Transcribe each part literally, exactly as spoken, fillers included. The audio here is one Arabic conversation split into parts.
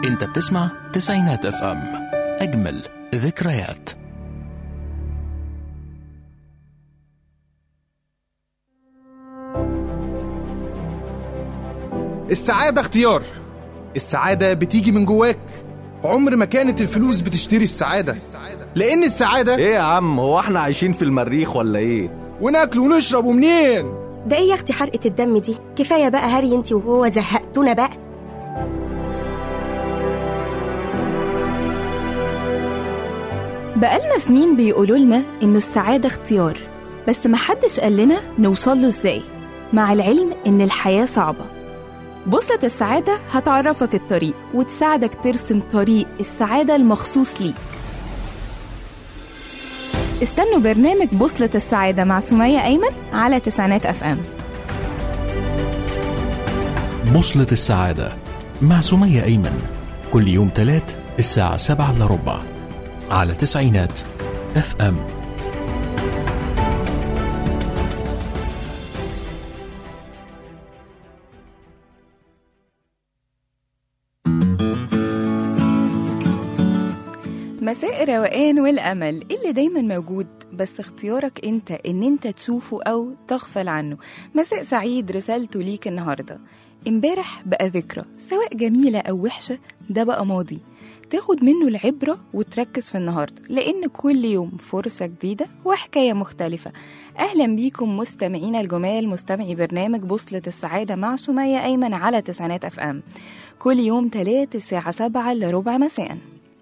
انت بتسمع تسعينات اف ام، اجمل ذكريات. السعادة اختيار. السعادة بتيجي من جواك. عمر ما كانت الفلوس بتشتري السعادة، لأن السعادة ايه يا عم؟ هو احنا عايشين في المريخ ولا ايه؟ وناكل ونشرب ومنين؟ ده ايه يا اختي حرقة الدم دي؟ كفاية بقى هري انتي وهو، زهقتونا بقى. بقالنا سنين بيقولوا لنا إنه السعادة اختيار، بس محدش قال لنا نوصل له إزاي، مع العلم إن الحياة صعبة. بوصلة السعادة هتعرفك الطريق وتساعدك ترسم طريق السعادة المخصوص ليك. استنوا برنامج بوصلة السعادة مع سمية أيمن على تسعينات أف أم. بوصلة السعادة مع سمية أيمن كل يوم تلات الساعة سبعة إلا ربع على تسعينات اف ام. مساء الروقان والأمل اللي دايما موجود، بس اختيارك انت ان انت تشوفه او تغفل عنه. مساء سعيد رسالته ليك النهاردة. امبارح بقى ذكرى، سواء جميلة او وحشة ده بقى ماضي، تاخد منه العبرة وتركز في النهاردة، لأن كل يوم فرصة جديدة وحكاية مختلفة. أهلا بيكم مستمعين الجمال، مستمعي برنامج بوصلة السعادة مع سمية أيمن على تسعينات أف أم، كل يوم تلات الساعة سبعة لربع مساء،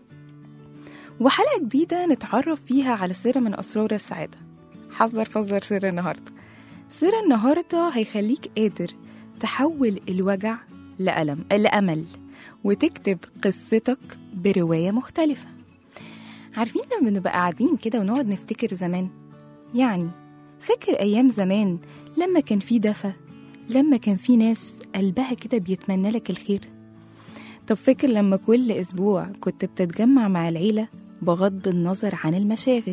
وحلقة جديدة نتعرف فيها على سر من أسرار السعادة. حذر فذر سر النهاردة. سر النهاردة هيخليك قادر تحول الوجع لألم لأمل، وتكتب قصتك برواية مختلفة. عارفين لما بنبقى قاعدين كده ونقعد نفتكر زمان، يعني فاكر أيام زمان لما كان في دفى، لما كان في ناس قلبها كده بيتمنى لك الخير. طب فاكر لما كل أسبوع كنت بتتجمع مع العيلة بغض النظر عن المشاغل؟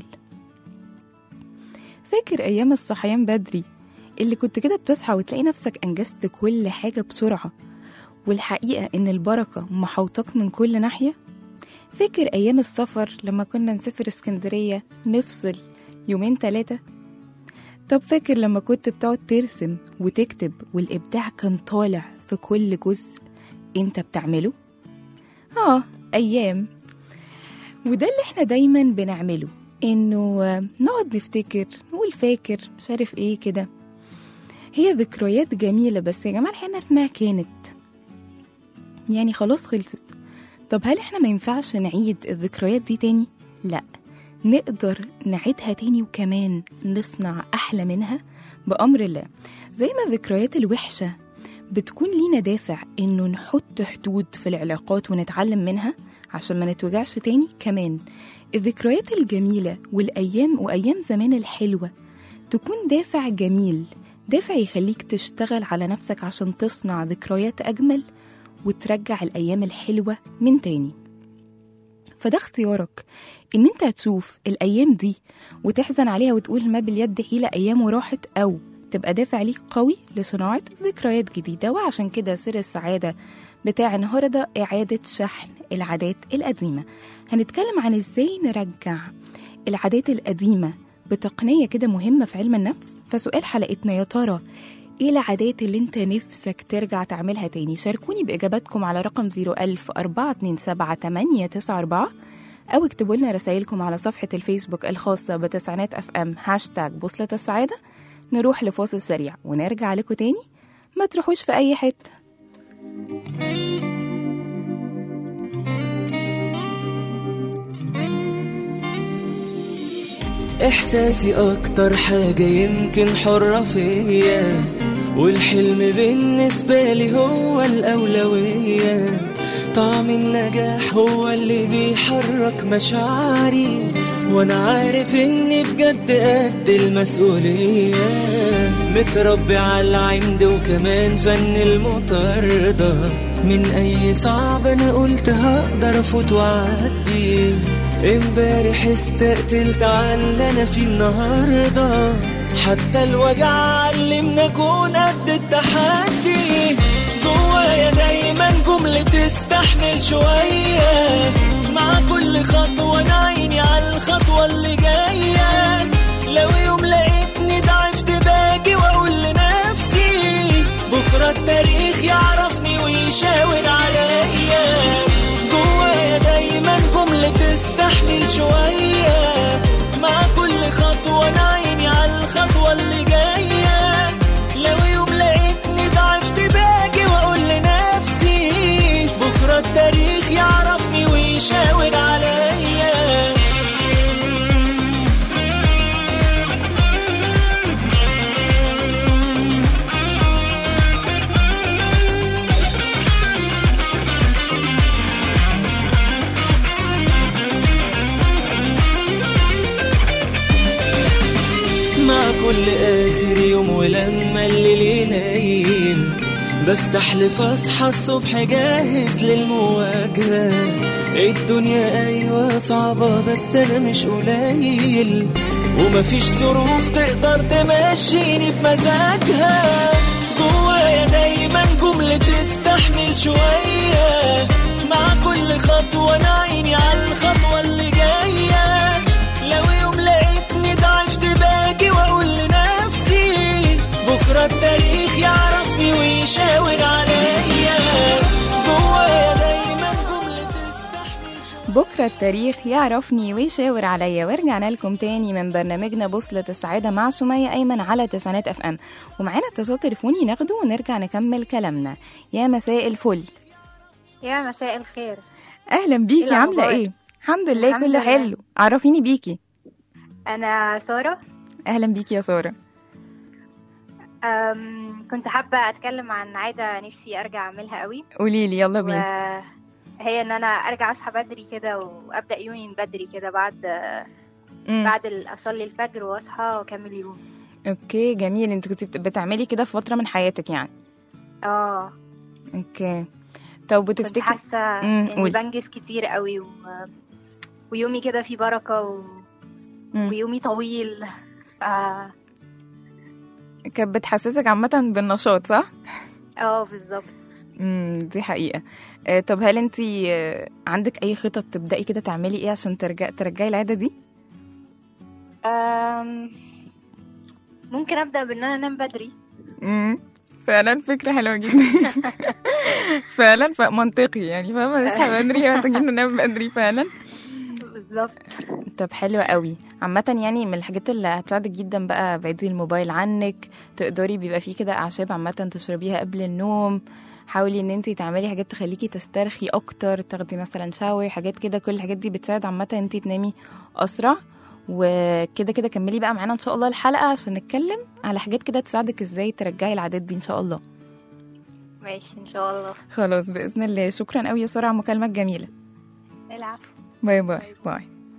فاكر أيام الصحيان بدري اللي كنت كده بتصحى وتلاقي نفسك أنجزت كل حاجة بسرعة، والحقيقة إن البركة محوطك من كل ناحية؟ فاكر أيام السفر لما كنا نسافر اسكندرية نفصل يومين ثلاثة؟ طب فاكر لما كنت بتقعد ترسم وتكتب والإبداع كان طالع في كل جزء انت بتعمله؟ آه أيام. وده اللي احنا دايما بنعمله، إنه نقعد نفتكر نقول فاكر مش عارف ايه كده. هي ذكريات جميلة، بس يا جماعة الحين اسمها كانت، يعني خلاص خلصت. طب هل احنا ما ينفعش نعيد الذكريات دي تاني؟ لا، نقدر نعيدها تاني، وكمان نصنع أحلى منها بأمر الله. زي ما الذكريات الوحشة بتكون لينا دافع إنه نحط حدود في العلاقات ونتعلم منها عشان ما نتوجعش تاني، كمان الذكريات الجميلة والأيام وأيام زمان الحلوة تكون دافع جميل، دافع يخليك تشتغل على نفسك عشان تصنع ذكريات أجمل وترجع الأيام الحلوة من تاني. فده اختيارك، إن انت هتشوف الأيام دي وتحزن عليها وتقول ما باليد حيلة أيام وراحت، أو تبقى دافع ليك قوي لصناعة ذكريات جديدة. وعشان كده سر السعادة بتاع النهاردة إعادة شحن العادات القديمة. هنتكلم عن إزاي نرجع العادات القديمة بتقنية كده مهمة في علم النفس. فسؤال حلقتنا، يا ترى ايه العادات اللي انت نفسك ترجع تعملها تاني؟ شاركوني بإجاباتكم على رقم زيرو ألف أربعة اتنين سبعة تمانية تسعة أربعة، أو اكتبوا لنا رسائلكم على صفحة الفيسبوك الخاصة بتسعينات أف أم هاشتاج بوصلة السعادة. نروح لفاصل سريع ونرجع لكم تاني، ما تروحوش في أي حتة. إحساسي أكتر حاجة يمكن حرة فيا، والحلم بالنسبة لي هو الأولوية. طعم النجاح هو اللي بيحرك مشاعري، وأنا عارف إني بجد قد المسؤولية. متربي على العند وكمان فن المطاردة، من أي صعب أنا قلت هقدر أفوت وأعدي. امبارح استقتلت على اللي أنا فيه النهاردة، حتى الوجع علمنا كون قد التحدي. جوايا دايما جملة تستحمل شوية، التاريخ يعرفني ويشاور عليا. جوايا دايما جملة تستحمل شوية، مع كل خطوة أنا عيني على الخطوة اللي جاية. لو يوم لقيتني ضعفت باجي وأقول لنفسي بكرة التاريخ يعرفني ويشاور عليا. مع كل آخر يوم ولما الليل يليل بستحلف أصحى الصبح جاهز للمواجهة. الدنيا أيوة صعبة بس أنا مش قليل، ومفيش ظروف تقدر تمشيني بمزاجها. جوايا دايما جملة تستحمل شوية، مع كل خطوة أنا عيني على الخطوة اللي جاية. لو يوم لقيتني ضعفت باجي وأقول لنفسي بكرة التاريخ يعرفني ويشاور عليا. جوايا دايما جملة تستحمل شوية. بكرة التاريخ يعرفني ويشاور عليا. ورجعنا لكم تاني من برنامجنا بوصلة السعادة مع سمية أيمن على تسعينات اف ام، ومعانا اتصال تليفوني ناخده ونرجع نكمل كلامنا. يا مساء الفل. يا مساء الخير. أهلا بيكي، إيه عاملة الأخبار؟ ايه؟ الحمد لله الحمد كله لله. حلو. عرفيني بيكي. أنا سارة. أهلا بيكي يا سارة. أم كنت حابة أتكلم عن عادة نفسي أرجع أعملها قوي، قوليلي يلا بينا. وهي إن أنا أرجع أصحى بدري كده وأبدأ يومي من بدري كده، بعد مم. بعد ال- أصلي الفجر وأصحى وأكمل يومي. اوكي جميل، انت كنت بت- بتعملي كده في فترة من حياتك يعني. اه اوكي طب كنت بتفتكري؟ حاسة مم، إني قولي. بنجز كتير قوي و... ويومي كده فيه بركة و... مم. ويومي طويل. ف... كانت بتحسسك عامة بالنشاط صح؟ اه بالظبط. امم دي حقيقة. آه، طب هل انت آه، عندك اي خطط تبدأي كده تعملي ايه عشان ترجع ترجعي العادة دي؟ أم... ممكن أبدأ بإن أنا أنام بدري. امم فعلا فكرة حلوة جدا. فعلا ف- منطقي يعني، فاهمة نصحى بدري محتاجين ننام بدري فعلا. بالظبط. طب حلوة قوي. عامة يعني من الحاجات اللي هتساعدك جدا بقى، بعيدي الموبايل عنك، تقدري بيبقى فيه كده أعشاب عامة تشربيها قبل النوم. حاولي ان انت تعملي حاجات تخليكي تسترخي اكتر، تاخدي مثلا شاور، حاجات كده. كل الحاجات دي بتساعد عامة ان انت تنامي اسرع. وكده كده كملي بقى معانا ان شاء الله الحلقة عشان نتكلم على حاجات كده تساعدك ازاي ترجعي العادات دي ان شاء الله. ماشي إن شاء الله. خلاص بإذن الله. شكرا قوي يا سارة على المكالمة الجميلة. العفو. باي باي باي.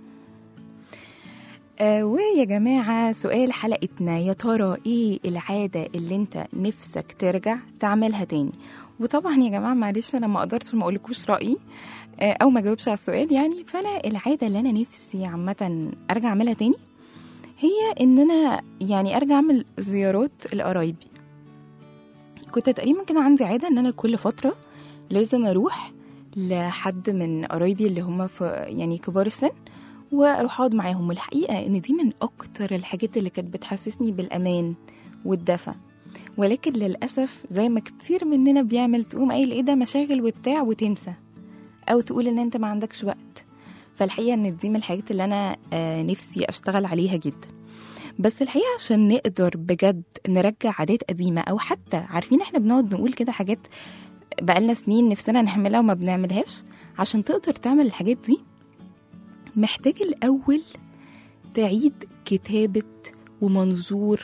آه ويا جماعة سؤال حلقتنا، يا ترى ايه العادة اللي انت نفسك ترجع تعملها تاني؟ وطبعا يا جماعة معلش انا ما قدرتش ما اقولكوش رأيي آه او ما جاوبش على السؤال يعني. فانا العادة اللي انا نفسي عامة ارجع اعملها تاني هي ان انا يعني ارجع اعمل زيارات لقرايبي. كنت تقريبا كده عندي عادة ان انا كل فترة لازم اروح لحد من قرايبي اللي هم في يعني كبار السن واروح اقعد معاهم. والحقيقه ان دي من اكتر الحاجات اللي كانت بتحسسني بالامان والدفى. ولكن للاسف زي ما كتير مننا بيعمل، تقوم قايل ايه ده مشاغل وبتاع وتنسى، او تقول ان انت ما عندكش وقت. فالحقيقه ان دي من الحاجات اللي انا آه نفسي اشتغل عليها جدا. بس الحقيقه عشان نقدر بجد نرجع عادات قديمه، او حتى عارفين احنا بنقعد نقول كده حاجات بقالنا سنين نفسنا نعملها وما بنعملهاش، عشان تقدر تعمل الحاجات دي محتاج الأول تعيد كتابة ومنظور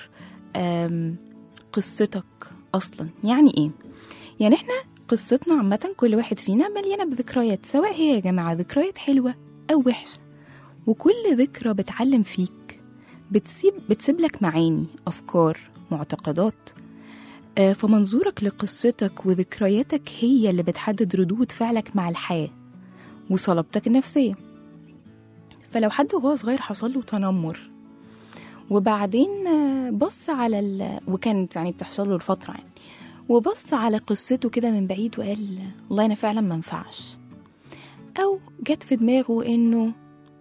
قصتك أصلا. يعني إيه؟ يعني إحنا قصتنا عامة كل واحد فينا مليانة بذكريات، سواء هي يا جماعة ذكريات حلوة أو وحشة. وكل ذكرى بتعلم فيك، بتسيب, بتسيب لك معاني، أفكار، معتقدات. فمنظورك لقصتك وذكرياتك هي اللي بتحدد ردود فعلك مع الحياة وصلابتك النفسية. فلو حد وهو صغير حصل له تنمر وبعدين بص على ال... وكانت يعني بتحصل له الفترة يعني، وبص على قصته كده من بعيد وقال والله أنا فعلا ما ينفعش، أو جت في دماغه إنه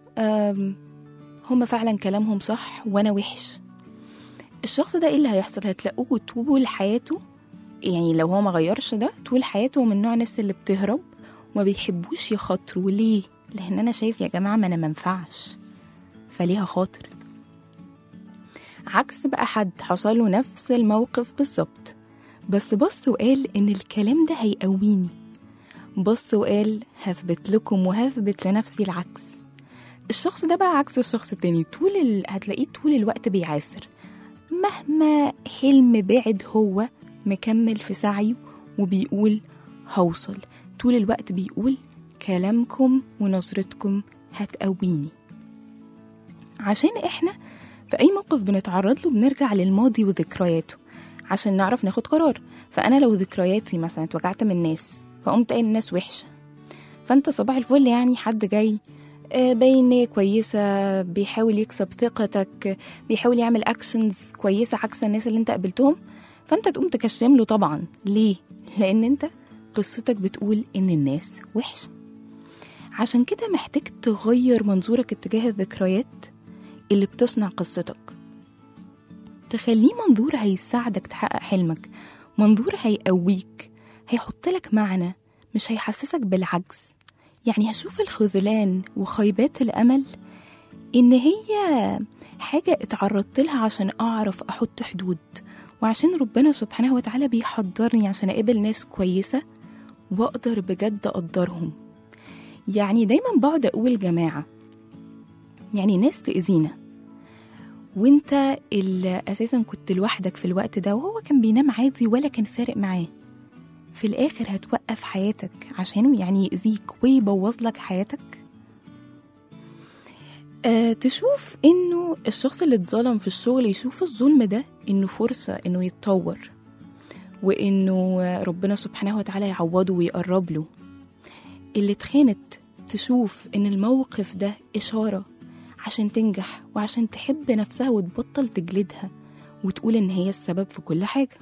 هم فعلا كلامهم صح وأنا وحش، الشخص ده إيه اللي هيحصل؟ هتلاقوه طول حياته يعني لو هو ما غيرش ده طول حياته من نوع الناس اللي بتهرب وما بيحبوش يخاطروا. ليه؟ لأن أنا شايف يا جماعة ما أنا منفعش، فليها خاطر. عكس بقى حد حصل له نفس الموقف بالظبط، بس بص وقال إن الكلام ده هيقويني، بص وقال هثبت لكم وهثبت لنفسي العكس. الشخص ده بقى عكس الشخص التاني، طول ال... هتلاقيه طول الوقت بيعافر، مهما حلم بعد هو مكمل في سعيه وبيقول هوصل. طول الوقت بيقول كلامكم ونظرتكم هتقويني. عشان احنا في اي موقف بنتعرض له بنرجع للماضي وذكرياته عشان نعرف ناخد قرار. فانا لو ذكرياتي مثلا اتوجعت من الناس فقمت قايل الناس وحشه، فانت صباح الفل يعني حد جاي باين نية كويسة، بيحاول يكسب ثقتك، بيحاول يعمل اكشنز كويسة عكس الناس اللي انت قابلتهم، فانت تقوم تكشم له طبعا. ليه؟ لان انت قصتك بتقول ان الناس وحشة. عشان كده محتاج تغير منظورك اتجاه الذكريات اللي بتصنع قصتك، تخليه منظور هيساعدك تحقق حلمك، منظور هيقويك، هيحط لك معنى، مش هيحسسك بالعجز. يعني هشوف الخذلان وخيبات الأمل إن هي حاجة اتعرضت لها عشان أعرف أحط حدود، وعشان ربنا سبحانه وتعالى بيحضرني عشان أقابل ناس كويسة وأقدر بجد أقدرهم. يعني دايما بقعد أقول جماعة، يعني ناس تأذينا وانت اللي أساسا كنت لوحدك في الوقت ده وهو كان بينام عادي ولا كان فارق معاه، في الآخر هتوقف حياتك عشانه يعني يأذيك ويبوظ لك حياتك. أه تشوف إنه الشخص اللي اتظلم في الشغل يشوف الظلم ده إنه فرصة إنه يتطور، وإنه ربنا سبحانه وتعالى يعوضه ويقرب له. اللي اتخانت تشوف إن الموقف ده إشارة عشان تنجح وعشان تحب نفسها وتبطل تجلدها وتقول إن هي السبب في كل حاجة.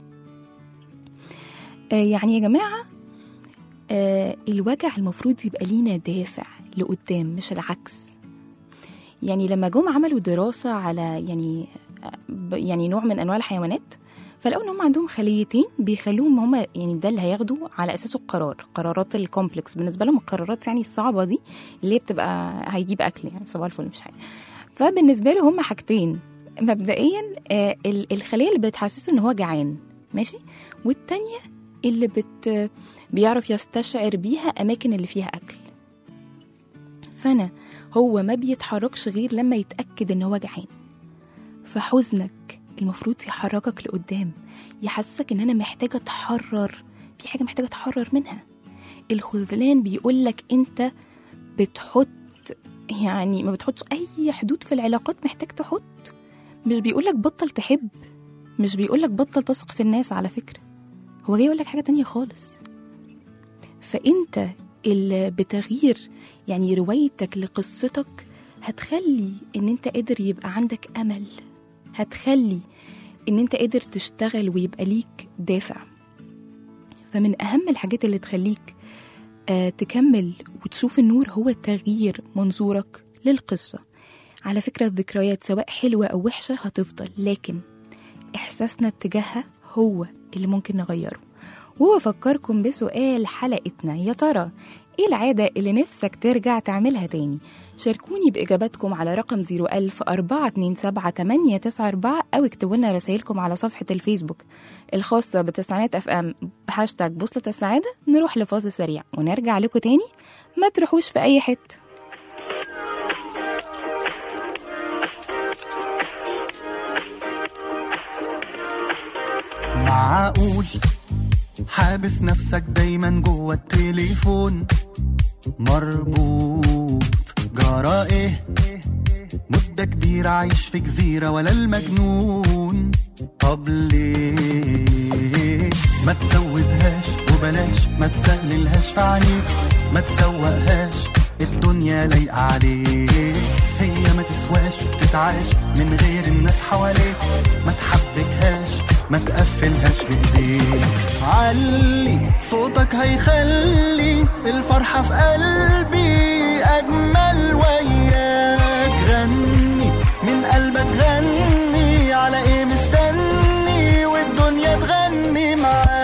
يعني يا جماعة آه الوجع المفروض يبقى لينا دافع لقدام مش العكس. يعني لما جم عملوا دراسة على يعني يعني نوع من أنواع الحيوانات، فلقوا إن هم عندهم خليتين بيخلوهم هم يعني ده اللي هياخدوا على أساسه القرار، قرارات الكومبلكس بالنسبة لهم، القرارات يعني الصعبة دي اللي بتبقى هيجيب أكل يعني صباح الفل مش حاجة. فبالنسبة له هم حاجتين، مبدئيا آه الخلية اللي بتحسسه إن هو جعان ماشي، والتانية اللي بت بيعرف يستشعر بيها أماكن اللي فيها أكل. فأنا هو ما بيتحركش غير لما يتأكد إن هو جعان. فحزنك المفروض يحركك لقدام، يحسسك إن أنا محتاجة أتحرر، في حاجة محتاجة أتحرر منها. الخذلان بيقولك أنت بتحط يعني ما بتحطش أي حدود في العلاقات، محتاج تحط. مش بيقولك بطل تحب، مش بيقولك بطل تثق في الناس، على فكرة هو جاي يقولك حاجة تانية خالص. فأنت اللي بتغيير يعني روايتك لقصتك هتخلي إن أنت قادر يبقى عندك أمل، هتخلي إن أنت قادر تشتغل ويبقى ليك دافع. فمن أهم الحاجات اللي تخليك آه تكمل وتشوف النور هو تغيير منظورك للقصة. على فكرة الذكريات سواء حلوة أو وحشة هتفضل، لكن إحساسنا اتجاهها هو اللي ممكن نغيره. وبفكركم بسؤال حلقتنا، يا ترى ايه العادة اللي نفسك ترجع تعملها تاني؟ شاركوني بإجاباتكم على رقم صفر ألف أربعة اتنين سبعة تمانية تسعة أربعة أو اكتبوا لنا رسائلكم على صفحة الفيسبوك الخاصة بتسعينات اف ام بهاشتاج بوصلة السعادة. نروح لفاصل سريع ونرجع لكم تاني، ما تروحوش في أي حتة. معقول حابس نفسك دايما جوه التليفون مربوط؟ جرى ايه؟ مدة كبيرة عايش في جزيرة ولا المجنون؟ طب ليه ما تزودهاش وبلاش ما تسهللهاش في عينيك، ما تزوقهاش الدنيا لايقة عليك. هي ما تسواش تتعاش من غير الناس حواليك، ما تحبكهاش ما تقفلهاش بايديك. علي صوتك هيخلي الفرحة في قلبي أجمل وياك. غني من قلبك، غني على ايه مستني والدنيا تغني معاك.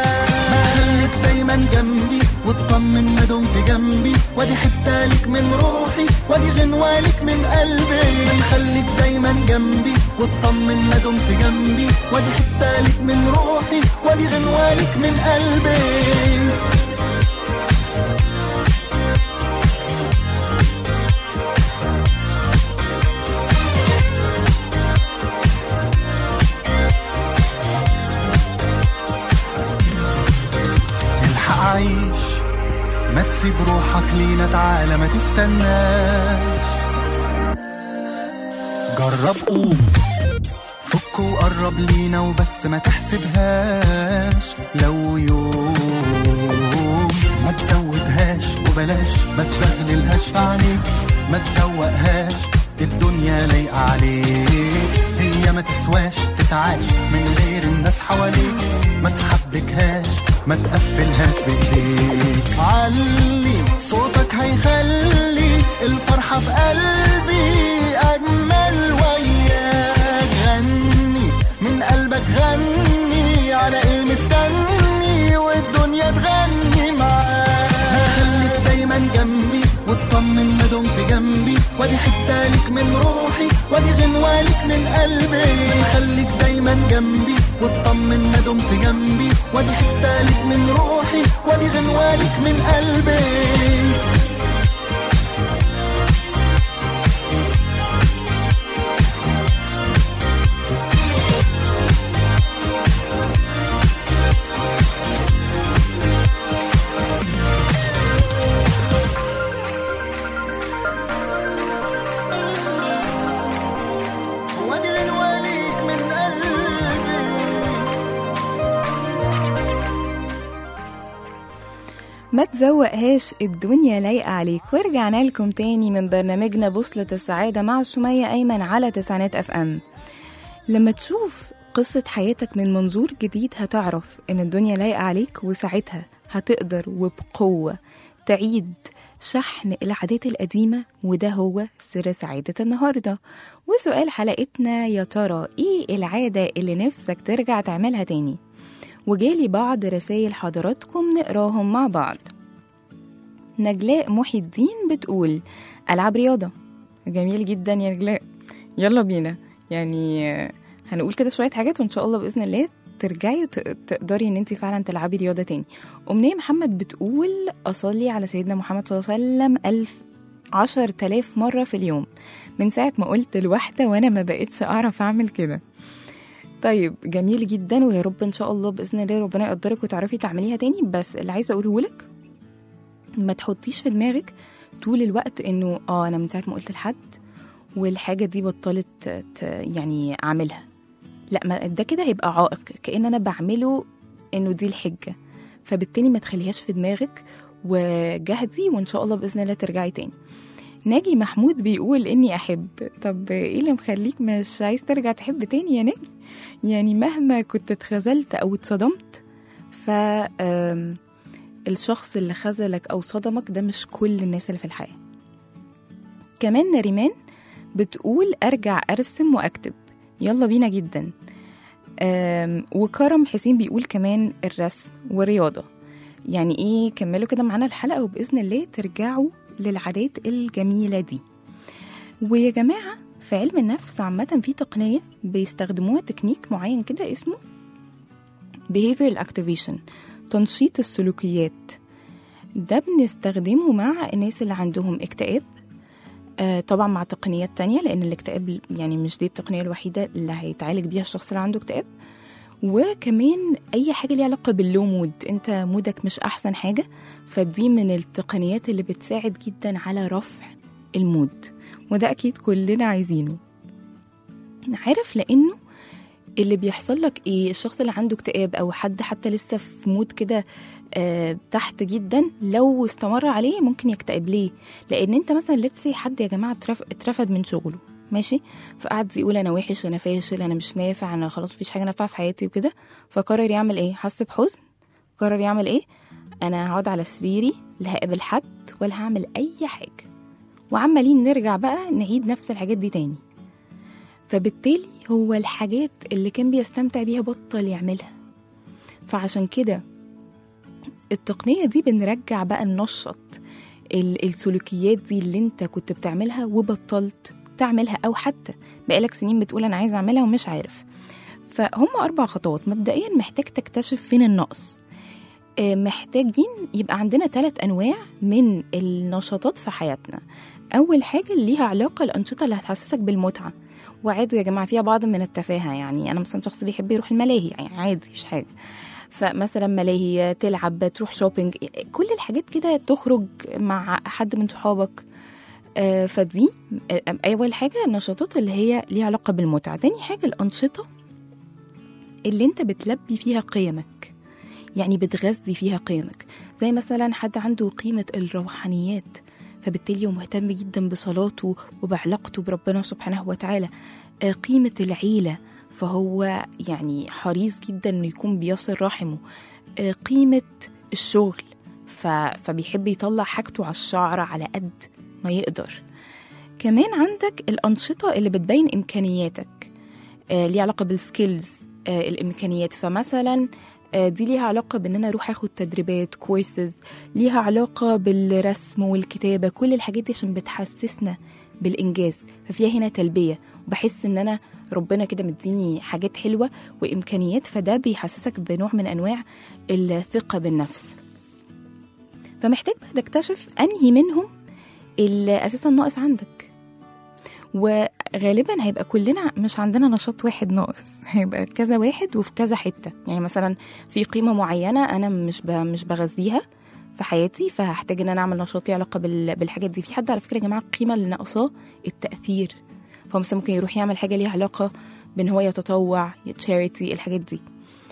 دايما جنبي واطمن ما دمت جنبي، وادي حتة لك من روحي وادي غنوة لك من قلبي. خليك دايما جنبي واطمن ما دمت جنبي، وادي حتة لك من روحي وادي غنوة لك من قلبي. عيش ما تسيب روحك لينا، تعالى ما تستناش. جرب قوم فك وقرب لينا وبس ما تحسبهاش. لو يوم ما تزودهاش وبلاش ما تزغللهاش في عينيك، ما تزوقهاش الدنيا لايقة عليك. هي ما تسواش تتعاش من غير الناس حواليك، ما تحبكهاش ما تقفلهاش بايديك. علي صوتك هيخلي الفرحة في قلبي أجمل وياك. غني من قلبك غني، على ايه مستني والدنيا تغني معاك. خليك دايما جنبي واطمن ما دمت جنبي، وادي حتة لك من روحي وادي غنوة لك من قلبي. خليك دايما جنبي واطمن ما دمت جنبي، وادي حتة لك من روحي وادي غنوة لك من قلبي. ما تزوقهاش الدنيا لايقة عليك. ورجعنا لكم تاني من برنامجنا بوصلة السعادة مع سمية أيمن على تسعينات أف أم. لما تشوف قصة حياتك من منظور جديد هتعرف إن الدنيا لايقة عليك، وساعتها هتقدر وبقوة تعيد شحن العادات القديمة، وده هو سر سعادة النهاردة. وسؤال حلقتنا يا ترى إيه العادة اللي نفسك ترجع تعملها تاني؟ وجالي بعض رسائل حضراتكم نقراهم مع بعض. نجلاء محي الدين بتقول ألعب رياضة. جميل جدا يا نجلاء، يلا بينا. يعني هنقول كده شوية حاجات وإن شاء الله بإذن الله ترجعي تقدري إن أنت فعلا تلعبي رياضة تاني. أمنية محمد بتقول أصلي على سيدنا محمد صلى الله عليه وسلم ألف عشر تلاف مرة في اليوم من ساعة ما قلت الواحدة وأنا ما بقتش أعرف أعمل كده. طيب جميل جدا، ويا رب ان شاء الله باذن الله ربنا يقدرك وتعرفي تعمليها تاني. بس اللي عايزه اقوله لك، ما تحطيش في دماغك طول الوقت انه اه انا من ساعه ما قلت لحد والحاجه دي بطلت يعني اعملها. لا، ما ده كده هيبقى عائق، كأن انا بعمله انه دي الحجه. فبالتالي ما تخليهاش في دماغك وجهدي، وان شاء الله باذن الله ترجعي تاني. ناجي محمود بيقول اني احب. طب ايه اللي مخليك مش عايز ترجع تحب تاني يا ناجي؟ يعني مهما كنت اتخذلت او اتصدمت، فالشخص اللي خذلك او صدمك ده مش كل الناس اللي في الحياة. كمان نريمان بتقول ارجع ارسم واكتب. يلا بينا جدا. وكرم حسين بيقول كمان الرسم والرياضة. يعني ايه، كملوا كده معانا الحلقة وبإذن الله ترجعوا للعادات الجميلة دي. ويا جماعة في علم النفس عامة في تقنية بيستخدموها، تكنيك معين كده اسمه behavioral activation، تنشيط السلوكيات. ده بنستخدمه مع الناس اللي عندهم اكتئاب، آه طبعا مع تقنيات تانية، لأن الاكتئاب يعني مش دي التقنية الوحيدة اللي هيتعالج بيها الشخص اللي عنده اكتئاب. وكمان أي حاجة ليها علاقة باللو مود، انت مودك مش أحسن حاجة، فدي من التقنيات اللي بتساعد جدا على رفع المود، وده أكيد كلنا عايزينه. عارف، لأنه اللي بيحصل لك إيه، الشخص اللي عنده اكتئاب أو حد حتى لسه في مود كده آه تحت جدا، لو استمر عليه ممكن يكتئب. ليه؟ لأن انت مثلا لتسي حد يا جماعة اترفد من شغله، ماشي، فقعد يقول أنا وحش، أنا فاشل، أنا مش نافع، أنا خلاص مفيش حاجة نافعة في حياتي وكده. فقرر يعمل إيه؟ حس بحزن، قرر يعمل إيه؟ أنا هقعد على سريري، لا هقابل حد ولا هعمل أي حاجة، وعمالين نرجع بقى نعيد نفس الحاجات دي تاني. فبالتالي هو الحاجات اللي كان بيستمتع بيها بطل يعملها. فعشان كده التقنية دي بنرجع بقى ننشط السلوكيات دي اللي انت كنت بتعملها وبطلت تعملها، أو حتى بقالك سنين بتقول أنا عايز أعملها ومش عارف. فهم أربع خطوات. مبدئيا محتاج تكتشف فين النقص. محتاجين يبقى عندنا ثلاث أنواع من النشاطات في حياتنا. أول حاجة اللي ليها علاقة الأنشطة اللي هتحسسك بالمتعة، وعادي يا جماعة فيها بعض من التفاهة. يعني أنا مثلا شخص بيحب يروح الملاهي، يعني عادي مش حاجة. فمثلا ملاهي، تلعب، تروح شوبينج، كل الحاجات كده، تخرج مع حد من صحابك. آه فدي أول حاجة النشاطات اللي هي ليها علاقة بالمتعة. تاني حاجة الأنشطة اللي انت بتلبي فيها قيمك، يعني بتغذي فيها قيمك. زي مثلا حد عنده قيمة الروحانيات، فبالتالي هو مهتم جدا بصلاته وبعلاقته بربنا سبحانه وتعالى. آه قيمة العيلة، فهو يعني حريص جدا انه يكون بيصل رحمه. آه قيمة الشغل، فبيحب يطلع حاجته على الشعر على قد ما يقدر. كمان عندك الأنشطة اللي بتبين إمكانياتك، آه ليها علاقة بالسكيلز، آه الإمكانيات. فمثلا آه دي ليها علاقة بأن أنا أروح أخد تدريبات كورسز، ليها علاقة بالرسم والكتابة، كل الحاجات دي عشان بتحسسنا بالإنجاز. ففيها هنا تلبية، وبحس أن أنا ربنا كده مديني حاجات حلوة وإمكانيات، فده بيحسسك بنوع من أنواع الثقة بالنفس. فمحتاج بقى تكتشف أنهي منهم اللي أساسا ناقص عندك. وغالبا هيبقى كلنا مش عندنا نشاط واحد ناقص، هيبقى كذا واحد وفي كذا حتة. يعني مثلا في قيمة معينة أنا مش مش بغذيها في حياتي، فهحتاج ان انا اعمل نشاط ليه علاقه بالحاجات دي. في حد على فكره يا جماعه القيمه اللي ناقصاه التاثير، فمثلا ممكن يروح يعمل حاجه ليها علاقه بان هو يتطوع، يتشاريتي، الحاجات دي.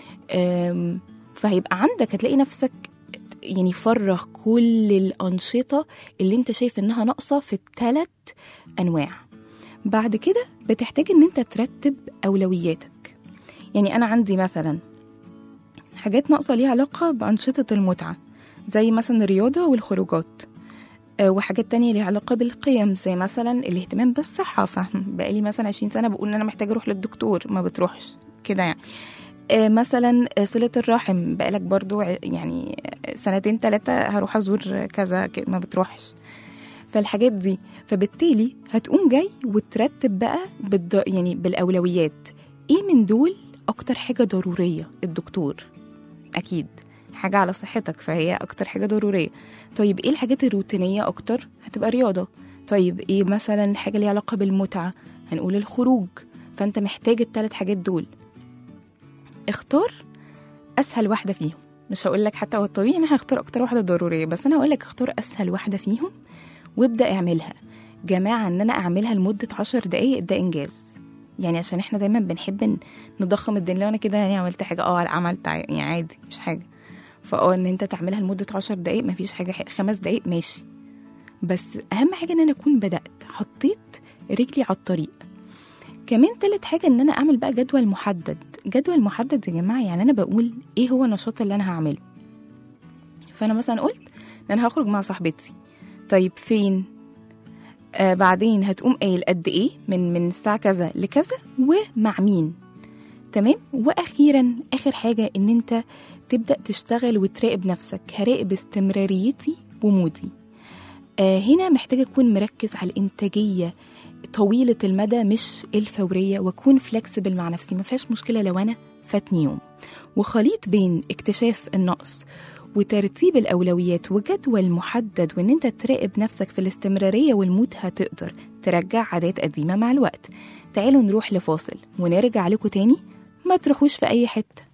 فهيبقى عندك هتلاقي نفسك يعني فرغ كل الانشطه اللي انت شايف انها ناقصه في الثلاث انواع. بعد كده بتحتاج ان انت ترتب اولوياتك. يعني انا عندي مثلا حاجات ناقصه ليها علاقه بانشطه المتعه، زي مثلا الرياضة والخروجات، أه وحاجات تانية ليها علاقة بالقيم، زي مثلا الاهتمام بالصحة. فبقالي مثلا عشرين سنة بقول ان انا محتاجة اروح للدكتور، ما بتروحش كده يعني. أه مثلا صلة الرحم، بقالك برضو يعني سنتين ثلاثة هروح ازور كذا، ما بتروحش. فالحاجات دي، فبالتالي هتقوم جاي وترتب بقى بالد... يعني بالأولويات. ايه من دول اكتر حاجة ضرورية؟ الدكتور اكيد حاجة على صحتك، فهي أكتر حاجة ضرورية. طيب إيه الحاجات الروتينية أكتر؟ هتبقى رياضة. طيب إيه مثلا حاجة ليها علاقة بالمتعة؟ هنقول الخروج. فأنت محتاج الثلاث حاجات دول. اختار أسهل واحدة فيهم. مش هقولك حتى هو الطبيعي أنا هختار أكتر واحدة ضرورية، بس أنا هقولك اختار أسهل واحدة فيهم وابدأ اعملها. جماعة أن أنا أعملها لمدة عشر دقايق ده إنجاز. يعني عشان إحنا دايما بنحب نضخم الدنيا، لو أنا كده يعني عملت حاجة اه عملت يعني عادي مش حاجة. فاه ان انت تعملها لمدة عشر دقايق مفيش حاجة، خمس دقايق ماشي، بس اهم حاجة ان انا اكون بدأت حطيت رجلي على الطريق. كمان تالت حاجة ان انا اعمل بقى جدول محدد. جدول محدد يا جماعة يعني انا بقول ايه هو النشاط اللي انا هعمله. فانا مثلا قلت ان انا هخرج مع صاحبتي، طيب فين؟ آه بعدين هتقوم قايل قد ايه، من من الساعة كذا لكذا ومع مين. تمام. واخيرا اخر حاجة ان انت تبدأ تشتغل وتراقب نفسك. هراقب استمراريتي ومودي. آه هنا محتاجة أكون مركز على الإنتاجية طويلة المدى مش الفورية، وأكون فلكسبل مع نفسي. ما فيهاش مشكلة لو أنا فاتني يوم. وخليط بين اكتشاف النقص وترتيب الأولويات وجدول محدد، وإن أنت تراقب نفسك في الاستمرارية والمود، هتقدر ترجع عادات قديمة مع الوقت. تعالوا نروح لفاصل ونرجع لكم تاني. ما تروحوش في أي حتة.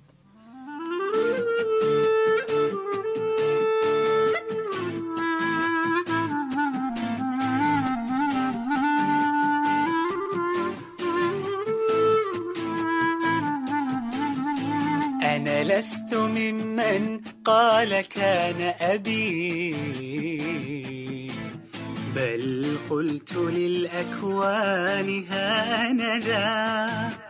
أنا لست ممن قال كان أبي، بل قلت للأكوان هانذا.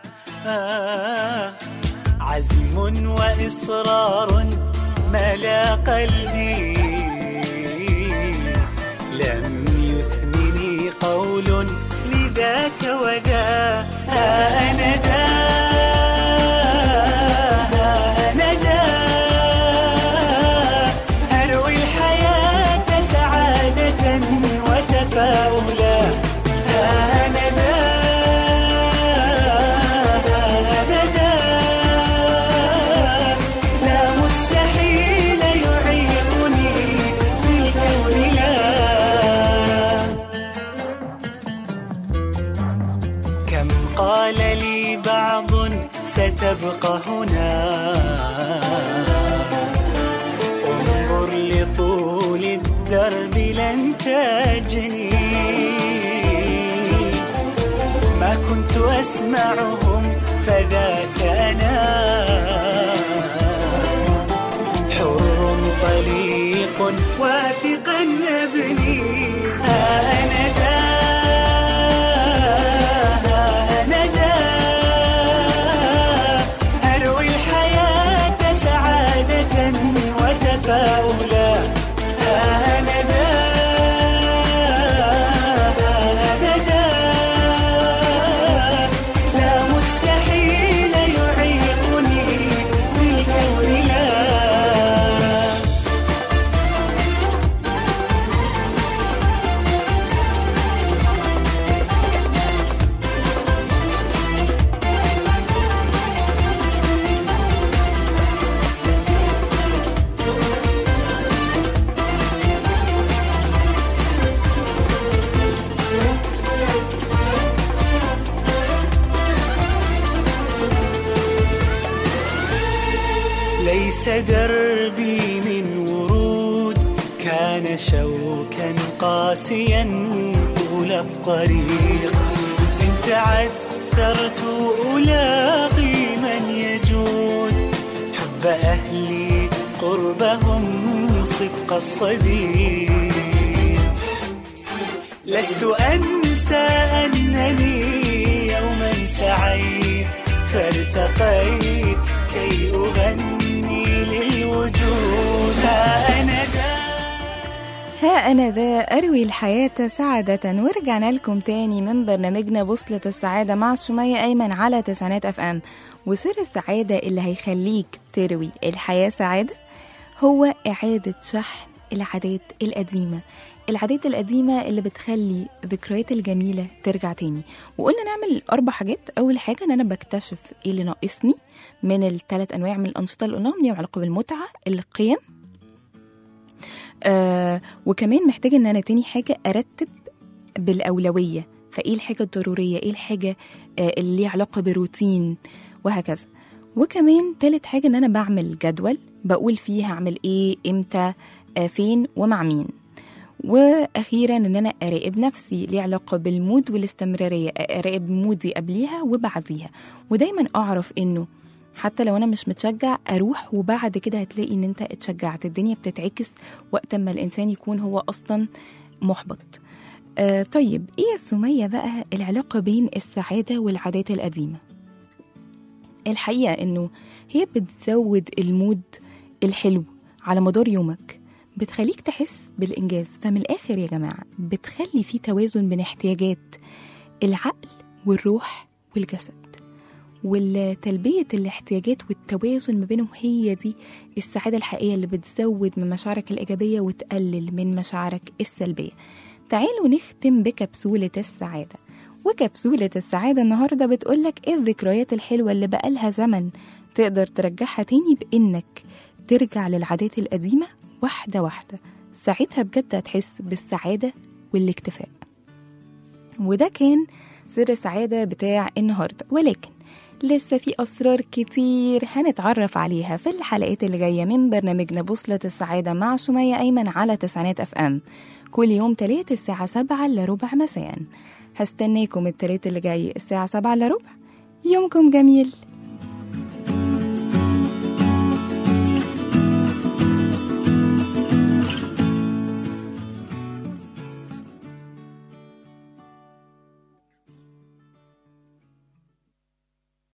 آه عزم وإصرار ملا قلبي، لم يثنني قول لذاك وذا. آه أنا ذا تبقى هنا. انظر لطول الدرب لن تجني، ما كنت أسمعهم فذاك أنا، حر طليق واثقا أبني. أنا ذا أنا ذا أروي الحياة سعادة وتفاؤلا. أنا ذا أنا ذا لا مستحيل يعيقني في الكون لا. ليس دربي من ورود، كان شوكا قاسيا طول الطريق. إن تعثرت ألاقي من يجود، حب أهلي قربهم صدق الصديق. لست أنسى أنني يوما سعيت فارتقيت كي أغني للوجود. ها أنا ذا ها أنا ذا أروي الحياة سعادة. ورجعنا لكم تاني من برنامجنا بوصلة السعادة مع سمية أيمن على تسعينات أف أم. وسر السعادة اللي هيخليك تروي الحياة سعادة هو إعادة شحن العادات القديمة، العادات القديمة اللي بتخلي ذكريات الجميلة ترجع تاني. وقلنا نعمل أربع حاجات. أول حاجة إن أنا بكتشف إيه اللي ناقصني من الثلاث أنواع من الأنشطة اللي قلناهم، ليهم علاقة بالمتعة، القيم، آه وكمان محتاجة إن أنا تاني حاجة أرتب بالأولوية. فإيه الحاجة الضرورية، إيه الحاجة آه اللي ليها علاقة بروتين، وهكذا. وكمان تالت حاجة إن أنا بعمل جدول بقول فيه هعمل إيه، إمتى، آه فين، ومع مين. واخيرا ان انا اراقب نفسي، ليه علاقه بالمود والاستمراريه، اراقب مودي قبليها وبعديها. ودايما اعرف انه حتى لو انا مش متشجع اروح، وبعد كده هتلاقي ان انت اتشجعت. الدنيا بتتعكس وقت ما الانسان يكون هو اصلا محبط. آه طيب ايه يا سمية بقى العلاقه بين السعاده والعادات القديمه؟ الحقيقه انه هي بتزود المود الحلو على مدار يومك، بتخليك تحس بالإنجاز. فمن الآخر يا جماعة بتخلي في توازن بين احتياجات العقل والروح والجسد، والتلبية الاحتياجات والتوازن ما بينهم هي دي السعادة الحقيقية اللي بتزود من مشاعرك الإيجابية وتقلل من مشاعرك السلبية. تعالوا نختم بكبسولة السعادة. وكبسولة السعادة النهاردة بتقولك إيه الذكريات الحلوة اللي بقالها زمن تقدر ترجعها تاني، بإنك ترجع للعادات القديمة واحدة واحدة. ساعتها بجد هتحس بالسعادة والاكتفاء. وده كان سر السعادة بتاع النهاردة، ولكن لسه في أسرار كتير هنتعرف عليها في الحلقات اللي جاية من برنامجنا بوصلة السعادة مع سمية أيمن على تسعينات أف أم، كل يوم تلات الساعة سبعة إلا ربع مساء. هستناكم التلات اللي جاي الساعة سبعة إلا ربع. يومكم جميل.